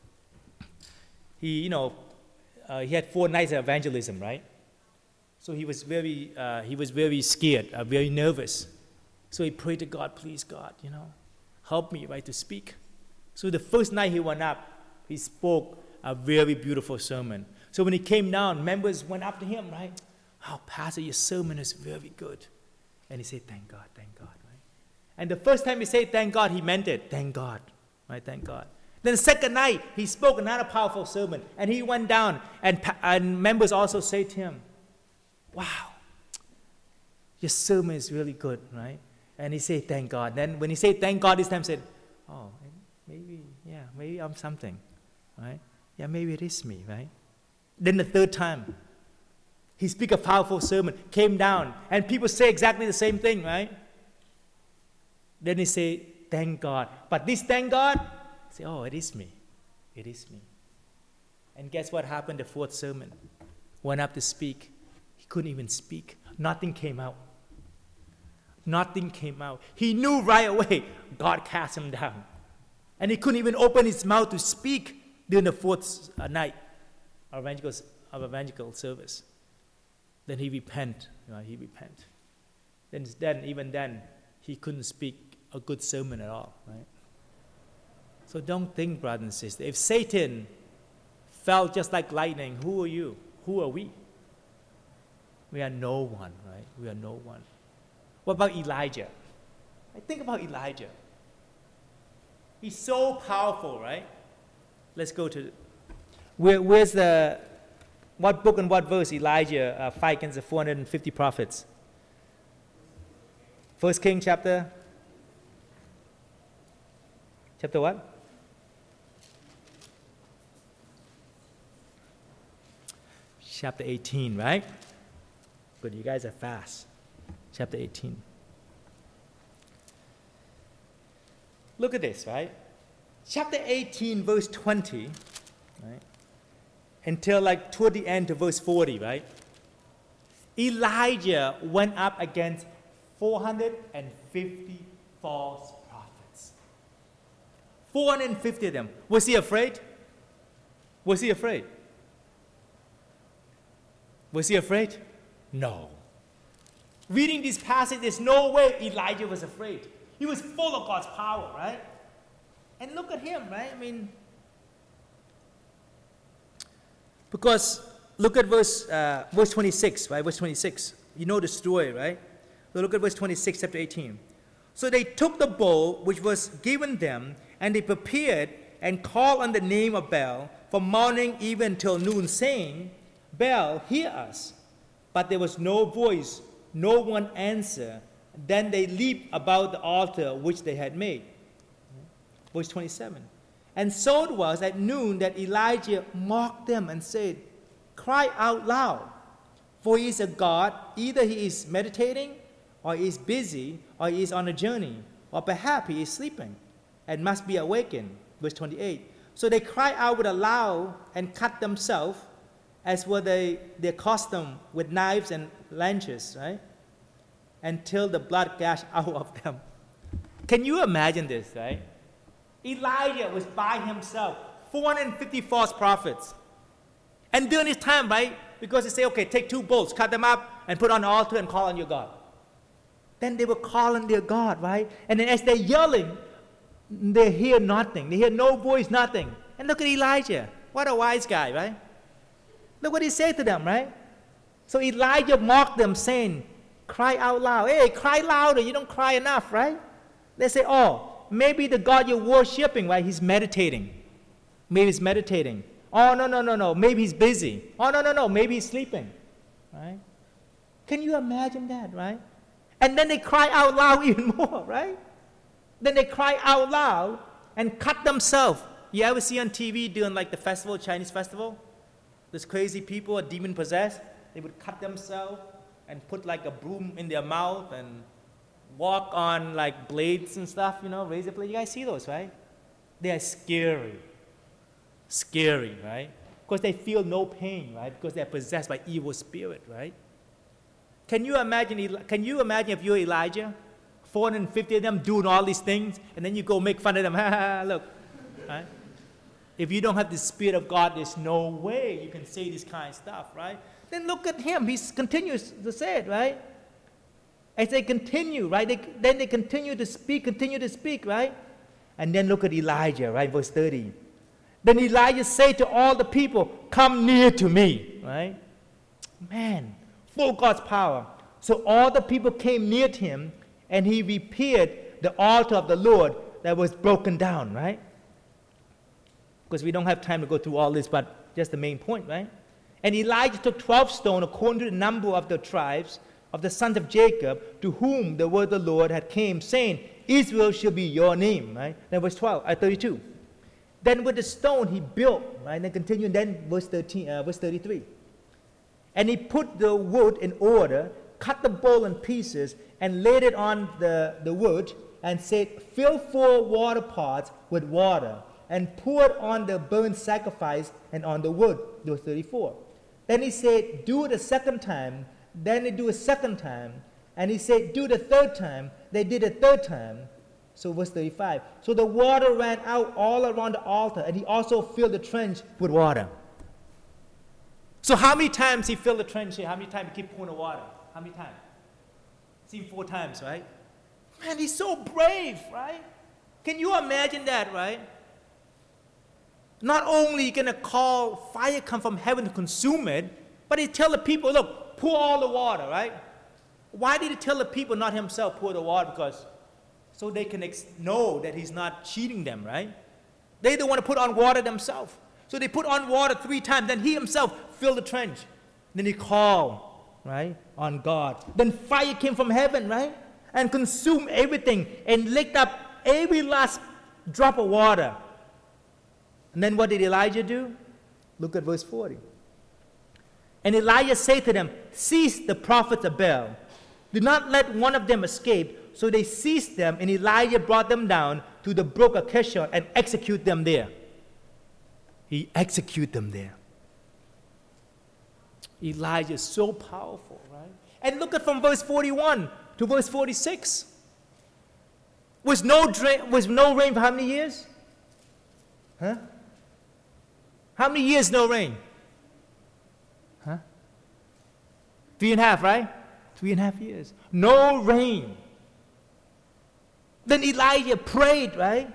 he, you know, uh, he had four nights of evangelism, right? So he was very, uh, he was very scared, uh, very nervous. So he prayed to God, please, God, you know, help me, right, to speak. So the first night he went up, he spoke a very beautiful sermon. So when he came down, members went up to him, right? Oh, Pastor, your sermon is very good. And he said, thank God, thank God, right? And the first time he said, thank God, he meant it. Thank God, right? Thank God. Then the second night, he spoke another powerful sermon. And he went down, and, and members also said to him, wow, your sermon is really good, right? And he said, thank God. Then when he said, thank God, this time he said, oh, maybe, yeah, maybe I'm something, right? Yeah, maybe it is me, right? Then the third time, he speak a powerful sermon, came down, and people say exactly the same thing, right? Then he say, thank God. But this thank God, say, oh, it is me. It is me. And guess what happened the fourth sermon? Went up to speak. He couldn't even speak. Nothing came out. Nothing came out. He knew right away God cast him down. And he couldn't even open his mouth to speak during the fourth uh, night of evangelical, of evangelical service. Then he repent, you know, he repent. Then, then, even then, he couldn't speak a good sermon at all, right? So don't think, brothers and sisters, if Satan fell just like lightning, who are you? Who are we? We are no one, right? We are no one. What about Elijah? I think about Elijah. He's so powerful, right? Let's go to, where, where's the, what book and what verse Elijah uh, fight against the four hundred fifty prophets? First King chapter, chapter what? Chapter eighteen, right? Good, you guys are fast. Chapter eighteen. Look at this, right? Chapter eighteen, verse twenty, right? Until like toward the end to verse forty, right? Elijah went up against four hundred fifty false prophets. four hundred fifty of them. Was he afraid? Was he afraid? Was he afraid? No. Reading this passage, there's no way Elijah was afraid. He was full of God's power, right? And look at him, right? I mean, because look at verse uh, verse twenty-six, right? Verse twenty-six. You know the story, right? So look at verse twenty-six, chapter eighteen. So they took the bowl which was given them, and they prepared and called on the name of Baal from morning even till noon, saying, Baal, hear us. But there was no voice, no one answered. Then they leaped about the altar which they had made. Verse twenty-seven. And so it was at noon that Elijah mocked them and said, Cry out loud, for he is a God. Either he is meditating, or he is busy, or he is on a journey, or perhaps he is sleeping and must be awakened. Verse twenty-eight. So they cry out with a loud and cut themselves, as were they, their custom, with knives and lances, right? Until the blood gushed out of them. Can you imagine this, right? Elijah was by himself, four hundred fifty false prophets. And during this time, right, because they say, okay, take two bulls, cut them up, and put on the altar and call on your God. Then they were calling their God, right? And then as they're yelling, they hear nothing. They hear no voice, nothing. And look at Elijah. What a wise guy, right? Look what he said to them, right? So Elijah mocked them, saying, cry out loud. Hey, cry louder. You don't cry enough, right? They say, oh, maybe the God you're worshiping, right? He's meditating. Maybe he's meditating. Oh, no, no, no, no. Maybe he's busy. Oh, no, no, no. Maybe he's sleeping, right? Can you imagine that, right? And then they cry out loud even more, right? Then they cry out loud and cut themselves. You ever see on T V during like the festival, Chinese festival? Those crazy people are demon possessed. They would cut themselves and put like a broom in their mouth and walk on like blades and stuff, you know, razor blades. You guys see those, right? They are scary. Scary, right? Because they feel no pain, right? Because they're possessed by evil spirit, right? Can you imagine, can you imagine if you're Elijah? four hundred fifty of them doing all these things, and then you go make fun of them. Ha ha, look. Right? If you don't have the Spirit of God, there's no way you can say this kind of stuff, right? Then look at him. He continues to say it, right? As they continue, right? They, then they continue to speak, continue to speak, right? And then look at Elijah, right? Verse thirty. Then Elijah said to all the people, come near to me, right? Man, full of God's power. So all the people came near to him, and he repaired the altar of the Lord that was broken down, right? Because we don't have time to go through all this, but just the main point, right? And Elijah took twelve stones according to the number of the tribes of the sons of Jacob, to whom the word of the Lord had came, saying, Israel shall be your name, right? Then verse twelve, uh, thirty-two. Then with the stone he built, right? And then continue, and then verse thirteen, uh, verse thirty-three. And he put the wood in order, cut the bowl in pieces, and laid it on the, the wood, and said, fill four water pots with water, and pour it on the burnt sacrifice and on the wood. Verse thirty-four. Then he said, do it a second time. Then they do a second time. And he said, do it a third time. They did a third time. So verse thirty-five. So the water ran out all around the altar, and he also filled the trench with water. So how many times he filled the trench here? How many times he keep pouring the water? How many times? Seen four times, right? Man, he's so brave, right? Can you imagine that, right? Not only going to call fire come from heaven to consume it, but he tell the people, look, pour all the water, right? Why did he tell the people, not himself, pour the water? Because so they can ex- know that he's not cheating them, right? They don't want to put on water themselves. So they put on water three times. Then he himself filled the trench. Then he called, right, on God. Then fire came from heaven, right? And consumed everything and licked up every last drop of water. And then what did Elijah do? Look at verse forty. And Elijah said to them, seize the prophets of Baal. Do not let one of them escape. So they seized them, and Elijah brought them down to the brook of Kishon and executed them there. He executed them there. Elijah is so powerful, right? And look at from verse forty-one to verse forty-six. Was no, dra- was no rain for how many years? Huh? How many years no rain? Huh? Three and a half, right? Three and a half years. No rain. Then Elijah prayed, right?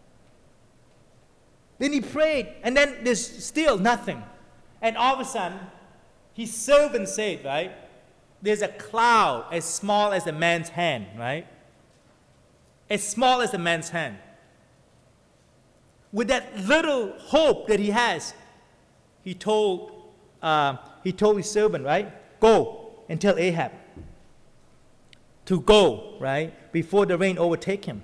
Then he prayed, and then there's still nothing. And all of a sudden, his servant said, right? There's a cloud as small as a man's hand, right? As small as a man's hand. With that little hope that he has, he told, uh, he told his servant, right? Go and tell Ahab to go, right? Before the rain overtake him.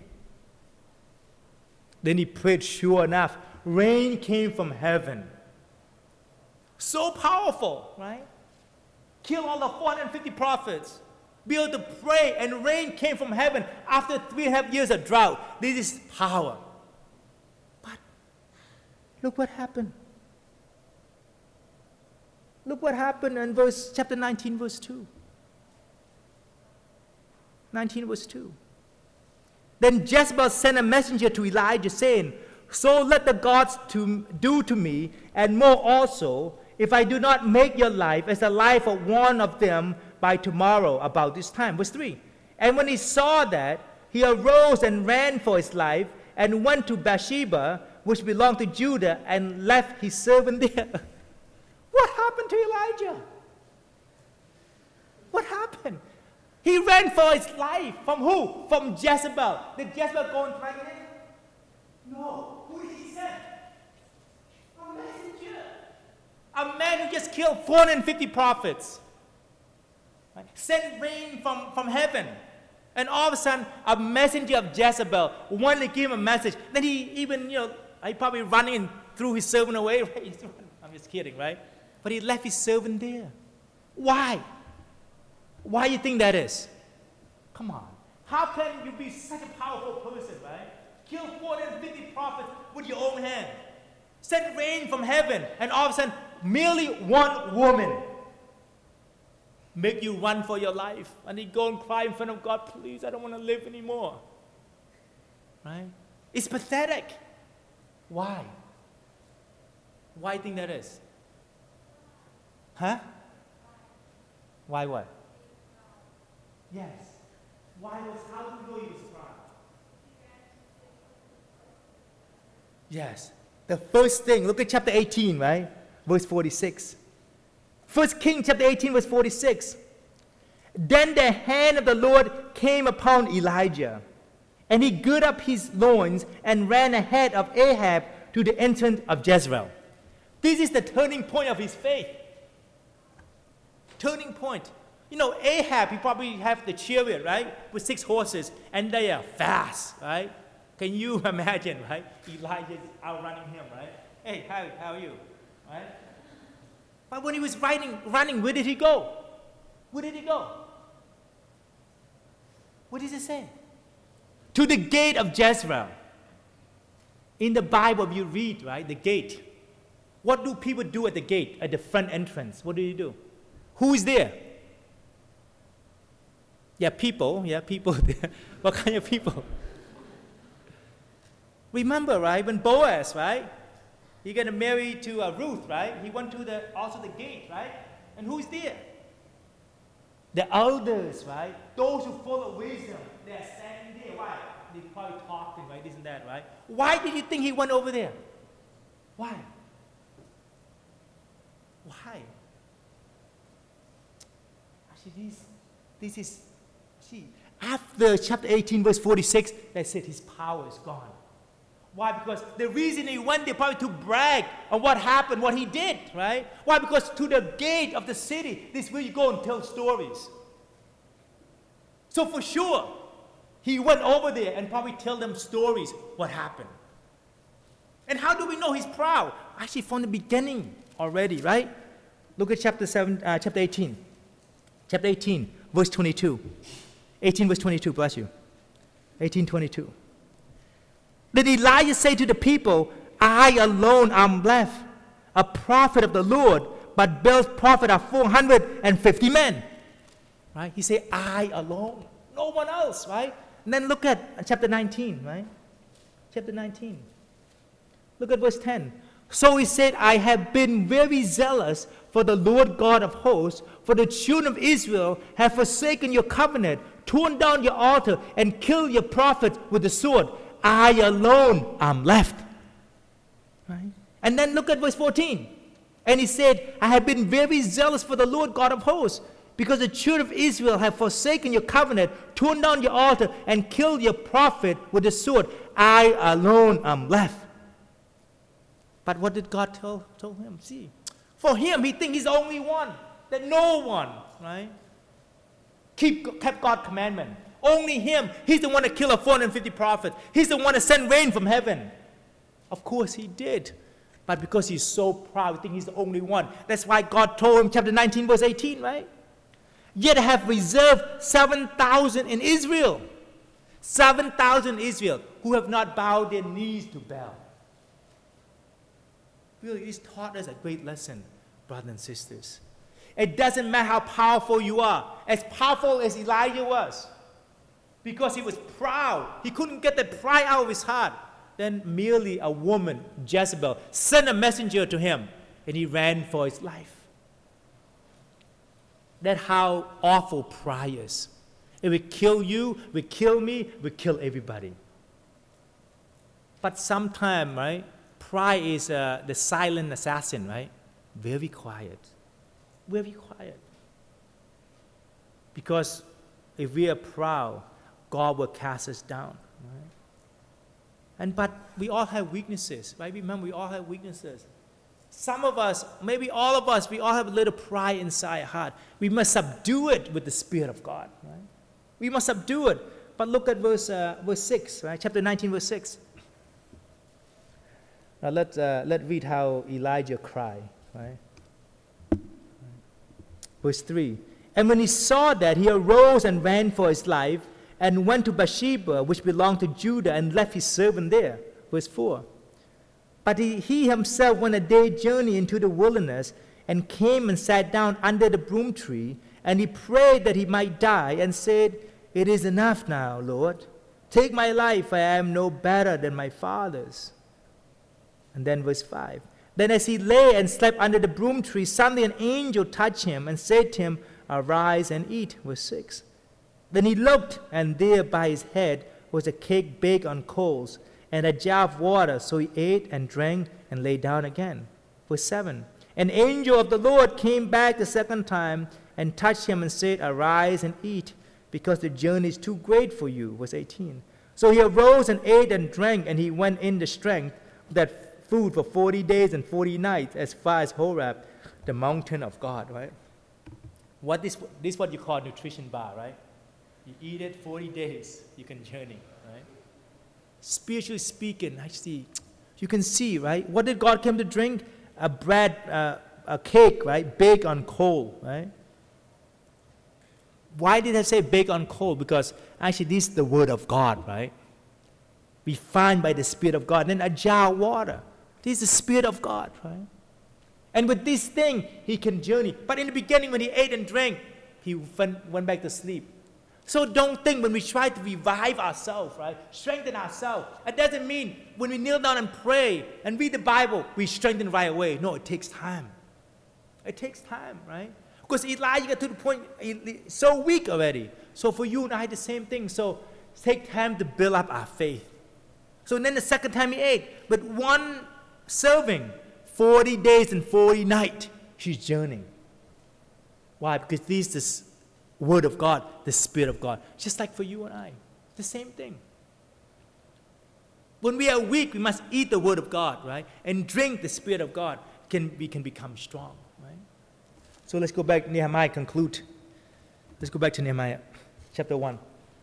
Then he prayed, sure enough, rain came from heaven. So powerful, right? Kill all the four hundred fifty prophets. Be able to pray, and rain came from heaven after three and a half years of drought. This is power. But Look what happened. Look what happened in verse chapter nineteen, verse two. nineteen, verse two. Then Jezebel sent a messenger to Elijah, saying, so let the gods to do to me, and more also, if I do not make your life as the life of one of them by tomorrow about this time. Verse three. And when he saw that, he arose and ran for his life, and went to Bathsheba, which belonged to Judah, and left his servant there. What happened to Elijah? What happened? He ran for his life. From who? From Jezebel. Did Jezebel go and find him? No. Who did he send? A messenger. A man who just killed four hundred fifty prophets. Right? Sent rain from, from heaven. And all of a sudden, a messenger of Jezebel wanted to give him a message. Then he even, you know, he probably running and threw his servant away. Right? I'm just kidding, right? But he left his servant there. Why? Why do you think that is? Come on. How can you be such a powerful person, right? Kill four hundred fifty prophets with your own hand. Send rain from heaven, and all of a sudden, merely one woman make you run for your life. And you go and cry in front of God, please, I don't want to live anymore. Right? It's pathetic. Why? Why do you think that is? Huh? Why what? Yes. Why was, how do you know he was proud? Yes. The first thing, look at chapter eighteen, right? Verse forty-six. First Kings chapter eighteen, verse forty-six. Then the hand of the Lord came upon Elijah, and he girded up his loins and ran ahead of Ahab to the entrance of Jezreel. This is the turning point of his faith. Turning point. You know, Ahab, he probably have the chariot, right? With six horses, and they are fast, right? Can you imagine, right? Elijah is outrunning him, right? Hey, how, how are you? Right? But when he was riding, running, where did he go? Where did he go? What does it say? To the gate of Jezreel. In the Bible, you read, right? The gate. What do people do at the gate, at the front entrance? What do you do? Who is there? Yeah, people. Yeah, people. What kind of people? Remember, right? When Boaz, right? He got married to uh, Ruth, right? He went to the also the gate, right? And who's there? The elders, right? Those who follow wisdom, they're standing there. Why? They probably talking, right? Isn't that right? Why did you think he went over there? Why? Why? Actually, this, this is, see, after chapter eighteen, verse forty-six, they said his power is gone. Why? Because the reason he went there probably to brag on what happened, what he did, right? Why? Because to the gate of the city, this is where you go and tell stories. So for sure, he went over there and probably tell them stories, what happened. And how do we know he's proud? Actually, from the beginning already, right? Look at chapter seven, uh, chapter eighteen. Chapter eighteen, verse twenty-two. eighteen, verse twenty-two, bless you. eighteen, twenty-two. Then Elijah said to the people, I alone am left, a prophet of the Lord, but Baal's prophet are four hundred fifty men. Right? He said, I alone, no one else, right? And then look at chapter nineteen, right? Chapter nineteen. Look at verse ten. So he said, I have been very zealous for the Lord God of hosts, for the children of Israel have forsaken your covenant, torn down your altar, and killed your prophets with the sword. I alone am left. Right? And then look at verse fourteen. And he said, I have been very zealous for the Lord God of hosts, because the children of Israel have forsaken your covenant, torn down your altar, and killed your prophet with the sword. I alone am left. But what did God tell, tell him? See, for him, he thinks he's the only one, that no one, right, keep, kept God's commandment. Only him. He's the one that killed four hundred fifty prophets. He's the one that sent rain from heaven. Of course he did. But because he's so proud, he thinks he's the only one. That's why God told him, chapter nineteen, verse eighteen, right? Yet I have reserved seven thousand in Israel. seven thousand in Israel who have not bowed their knees to Baal. really, it's taught us a great lesson, brothers and sisters. It doesn't matter how powerful you are, as powerful as Elijah was, because he was proud. He couldn't get the pride out of his heart. Then merely a woman, Jezebel, sent a messenger to him, and he ran for his life. That's how awful pride is. It will kill you, will kill me, will kill everybody. But sometimes, right, pride is uh, the silent assassin, right? Very quiet. Very quiet. Because if we are proud, God will cast us down, right? And but we all have weaknesses, right? Remember, we all have weaknesses. Some of us, maybe all of us, we all have a little pride inside our heart. We must subdue it with the Spirit of God, right? We must subdue it. But look at verse uh, verse six, right? Chapter nineteen, verse six. Now let's uh, let's read how Elijah cried, right? Verse three. And when he saw that, he arose and ran for his life, and went to Bathsheba, which belonged to Judah, and left his servant there. Verse four. But he, he himself went a day's journey into the wilderness, and came and sat down under the broom tree, and he prayed that he might die, and said, It is enough now, Lord. Take my life, for I am no better than my fathers. And then verse five. Then as he lay and slept under the broom tree, suddenly an angel touched him and said to him, Arise and eat. Verse six. Then he looked, and there by his head was a cake baked on coals, and a jar of water. So he ate and drank and lay down again. Verse seven. An angel of the Lord came back the second time and touched him and said, Arise and eat, because the journey is too great for you. Verse eighteen. So he arose and ate and drank, and he went in the strength of that food for forty days and forty nights, as far as Horeb, the mountain of God, right? What this, this is what you call nutrition bar, right? You eat it forty days, you can journey, right? Spiritually speaking, actually, you can see, right? What did God come to drink? A bread, uh, a cake, right? Baked on coal, right? Why did I say baked on coal? Because actually this is the word of God, right? Refined by the Spirit of God. Then a jar of water. This is the Spirit of God, right? And with this thing, he can journey. But in the beginning, when he ate and drank, he went back to sleep. So don't think when we try to revive ourselves, right? Strengthen ourselves. It doesn't mean when we kneel down and pray and read the Bible, we strengthen right away. No, it takes time. It takes time, right? Because Elijah got to the point, he's so weak already. So for you and I, the same thing. So take time to build up our faith. So then the second time he ate, but one serving, forty days and forty nights, he's journeying. Why? Because this is the Word of God, the Spirit of God. Just like for you and I, the same thing. When we are weak, we must eat the Word of God, right? And drink the Spirit of God. Can, we can become strong, right? So let's go back to Nehemiah, conclude. Let's go back to Nehemiah, chapter one.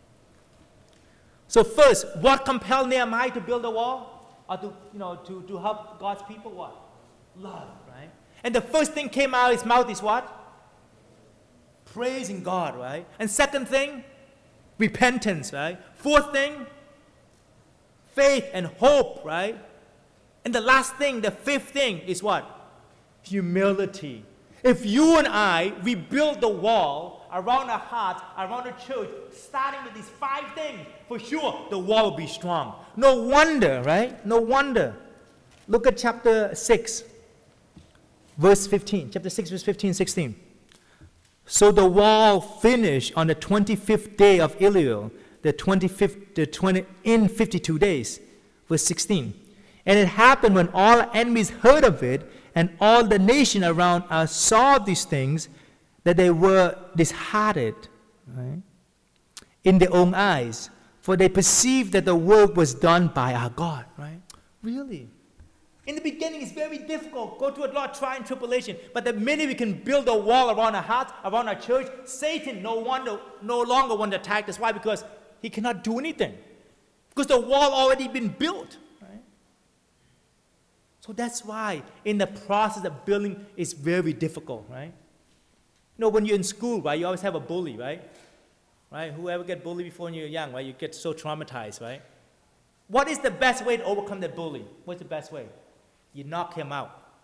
So first, what compelled Nehemiah to build a wall? Or to, you know, to, to help God's people? What? Love, right? And the first thing came out of his mouth is what? Praising God, right? And second thing, repentance, right? Fourth thing, faith and hope, right? And the last thing, the fifth thing is what? Humility. If you and I, we build the wall around our hearts, around the church, starting with these five things, for sure the wall will be strong. No wonder, right? No wonder. Look at chapter six, verse fifteen. Chapter six, verse fifteen, sixteen. So the wall finished on the twenty-fifth day of Elul, the twenty-fifth, the twenty, in fifty-two days. Verse sixteen. And it happened when all our enemies heard of it, and all the nation around us saw these things, that they were disheartened, right, in their own eyes, for they perceived that the work was done by our God, right? Really? In the beginning, it's very difficult. Go through a lot of trial and tribulation. But the minute we can build a wall around our hearts, around our church, Satan no, wonder, no longer want to attack us. Why? Because he cannot do anything. Because the wall already been built. Right? So that's why in the process of building, it's very difficult, right? You know, when you're in school, right, you always have a bully, right? Right? Whoever get bullied before when you're young, right? You get so traumatized, right? What is the best way to overcome the bully? What's the best way? You knock him out.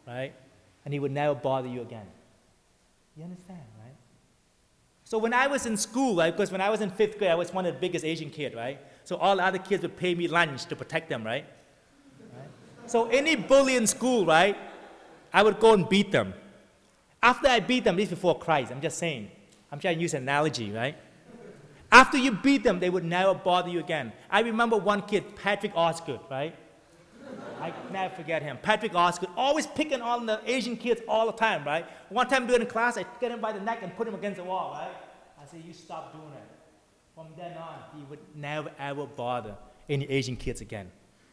right? And he would never bother you again. You understand, right? So when I was in school, right, because when I was in fifth grade, I was one of the biggest Asian kids, right? So all the other kids would pay me lunch to protect them, right? right? So any bully in school, right, I would go and beat them. After I beat them, this is before Christ, I'm just saying. I'm trying to use an analogy, right? After you beat them, they would never bother you again. I remember one kid, Patrick Osgood, right? I never forget him. Patrick Osgood, always picking on the Asian kids all the time, right? One time during class, I get him by the neck and put him against the wall, right? I said, you stop doing it. From then on, he would never ever bother any Asian kids again.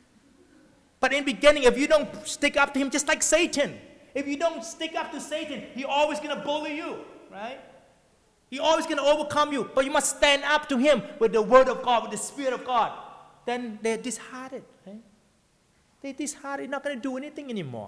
But in the beginning, if you don't stick up to him, just like Satan, if you don't stick up to Satan, he's always going to bully you, right? He's always going to overcome you. But you must stand up to him with the word of God, with the Spirit of God. Then they're disheartened, right? They're disheartened, not going to do anything anymore.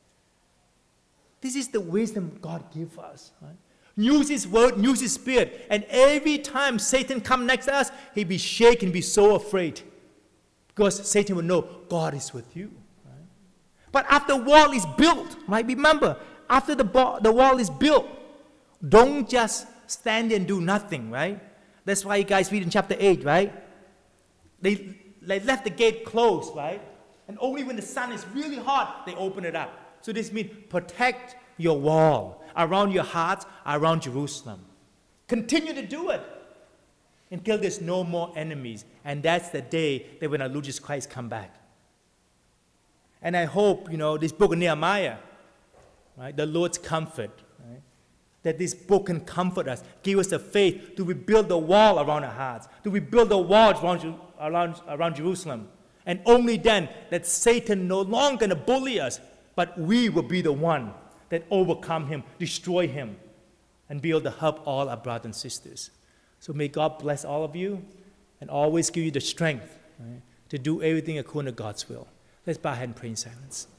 This is the wisdom God gives us, right? Use His word, use His Spirit. And every time Satan comes next to us, he'll be shaken, be so afraid. Because Satan will know God is with you. Right? But after the wall is built, right? Remember, after the, bo- the wall is built, don't just stand there and do nothing, right? That's why you guys read in chapter eight, right? They, they left the gate closed, right? And only when the sun is really hot, they open it up. So this means protect your wall around your heart, around Jerusalem. Continue to do it until there's no more enemies. And that's the day that when our Lord Jesus Christ come back. And I hope, you know, this book of Nehemiah, right, the Lord's comfort, right, that this book can comfort us, give us the faith to rebuild the wall around our hearts, to rebuild the walls around, around, around Jerusalem. And only then that Satan no longer going to bully us, but we will be the one that overcome him, destroy him, and be able to help all our brothers and sisters. So may God bless all of you and always give you the strength, right, to do everything according to God's will. Let's bow our head and pray in silence.